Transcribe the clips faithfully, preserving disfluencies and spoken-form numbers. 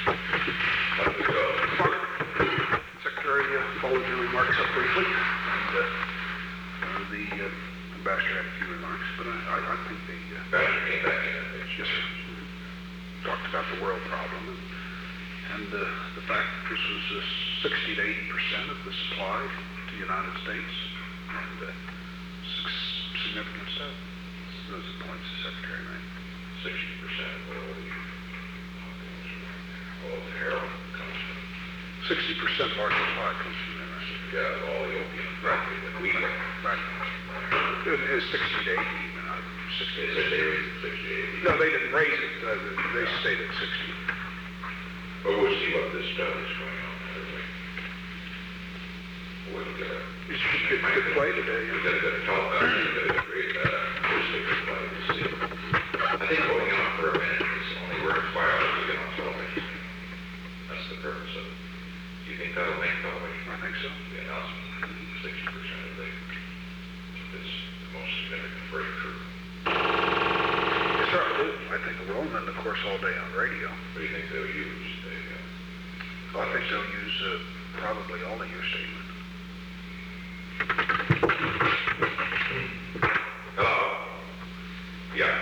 Secretary uh, followed your remarks up briefly, and uh, uh, the uh, ambassador had a few remarks, but I, I, I think the uh, ambassador came back in. yes, sir. Talked about the world problem and, and uh, the fact that this was uh, sixty to eighty percent of the supply to the United States, and uh, significant stuff. Those are the points the Secretary made. sixty percent of all the all the heroin comes from. sixty percent of our supply comes from there, right? Yeah, all the opium. Right. That we get. Right. It is sixty to eighty even. Uh, sixty. They said they raised it sixty to eighty. No, they didn't raise it. Uh, they yeah. stayed at sixty. But we'll see what this stuff is going on. We'll get a... You should get a good play today. We've got a good talk about it. We've got a great, uh, good play to see. I think going on for a minute is only worth five hours to get on television. That's the purpose of it. Do you think that'll make television? I think so. The announcement, sixty percent of the, it's the most significant breakthrough. Yes, sir, I do. I think it will, and then, of course, all day on radio. What do you think they'll use? They, uh, Well, I think they'll use uh, probably all of your statement. Hello? Yeah.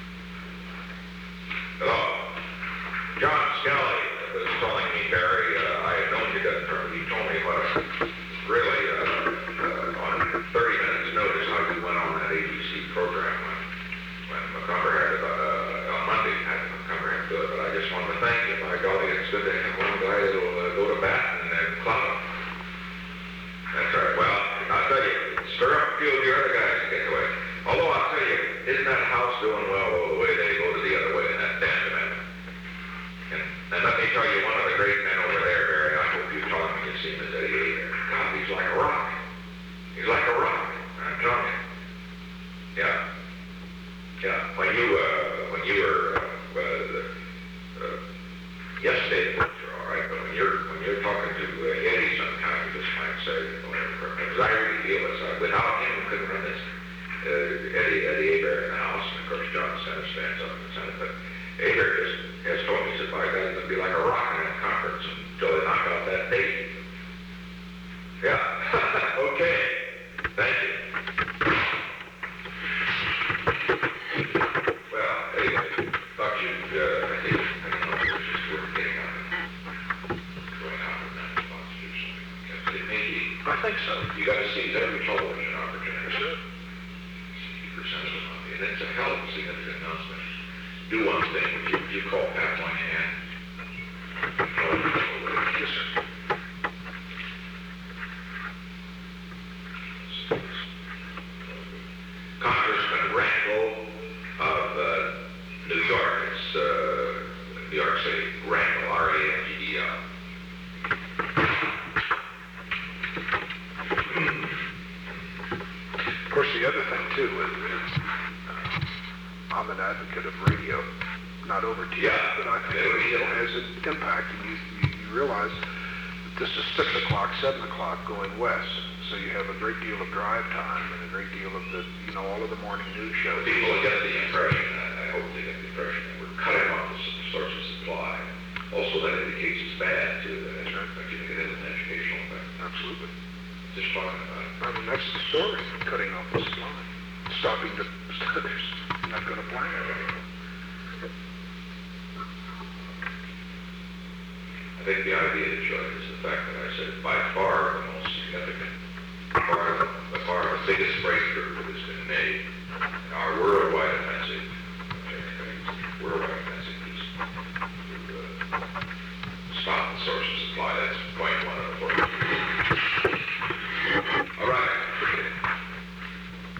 Hello? John Skelly was calling me, Barry. Uh, I had known you got from. He told me what a, really, uh, uh, on thirty minutes notice how you went on that A B C program when, when McCumber had, uh, on Monday, had McCumber had to do it. But I just wanted to thank you. By golly, it's good to have one guy that'll uh, go to bat and then clown him. That's right. Well, I'll tell you, stir up a few of your other guys to get away. Although I'll tell you, isn't that house doing well all the way they go to the other way in that damn amendment? And, and let me tell you, one of the great men over there, Barry, I hope you talk when you see him, is Eddie Ager. God, he's like a rock. He's like a rock. I'm telling you. Yeah. Yeah. When you, uh, when you were, uh, uh, uh, yes, Dave, you're all right, but when you're, when you're talking to uh, Eddie sometimes, you just might say, because I really feel this, uh, without him, we couldn't run this. Uh, Eddie, Eddie Aber in the House, and of course John Senate stands up in the Senate, but Aber just has told me, he said, by God, it'll be like a rock in that conference until they knock out that date. Yeah. Okay. Thank you. Well, anyway, thought you'd, uh, I think, I don't know if it was just worth getting on and going out and then lots to do something. It may be. I think so. You got to seize every television opportunity. Sure. And it's a hell of a significant announcement. Do one thing, would you, would you call Pat Moynihan? Yes, sir. Congressman Rangel of uh, New York. It's uh, New York City. Rangel, R A N G E L. Of course, the other thing, too, is, is uh, I'm an advocate of radio, not over T V, Yeah, but I think yeah, radio yeah. has an impact, and you, you, you realize that this is six o'clock, seven o'clock going west, so you have a great deal of drive time and a great deal of the, you know, all of the morning news shows. People get the impression, I hope they get the impression, that we're cutting off the s- source of supply. Also, that indicates it's bad, too. That That's right. I think it has an educational effect. Absolutely. Just talking about it. I mean, that's the story, cutting off the supply, stopping the, there's not going to plan it anymore. I think the idea that you like is the fact that I said by far the most significant, far, by far the biggest breakthrough that has been made in our worldwide offensive, worldwide offensive is to uh, stop the source of supply. That's point one of